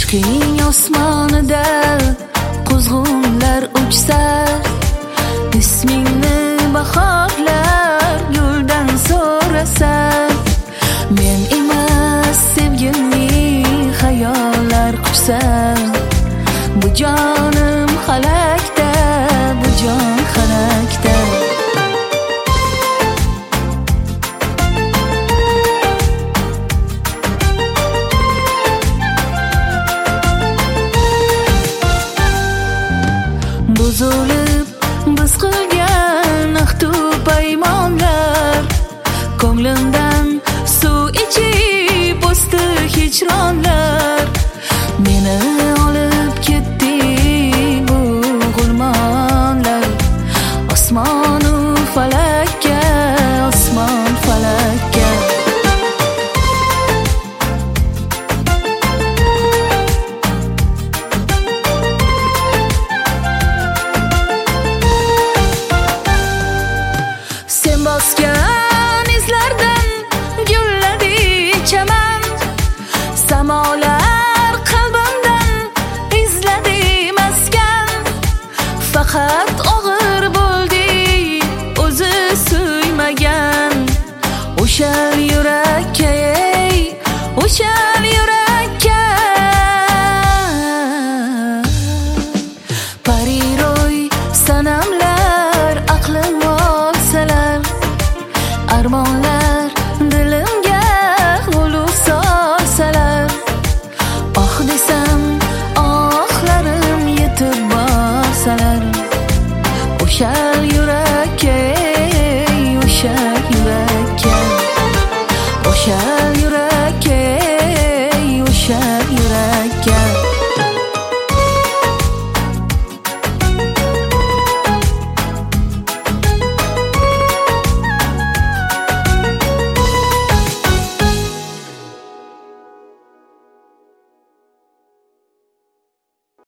Ishqing osmonida quzg'unlar uchsa, ismingni bahorlar guldan so'rasa, men emas sevgimni xayollar quchsa, bu jonim halakda, bu jon halakda. Buzilib biz qilgan ahdu paymonlar, ko'nglimdan suv ichib o'sdi hijronlar. Meni olib ketdi bu g'ulmonlar, osmonu falakka, osmon falakka. Sen bosgan izlardan gulladi chaman, samolar qalbimdan izladi maskan. Faqat og'ir bo'ldi o'zi suymagan, o'sha yurakka, o'sha yurakka. Pariroy sanamlar aqlim olsalar, armonlar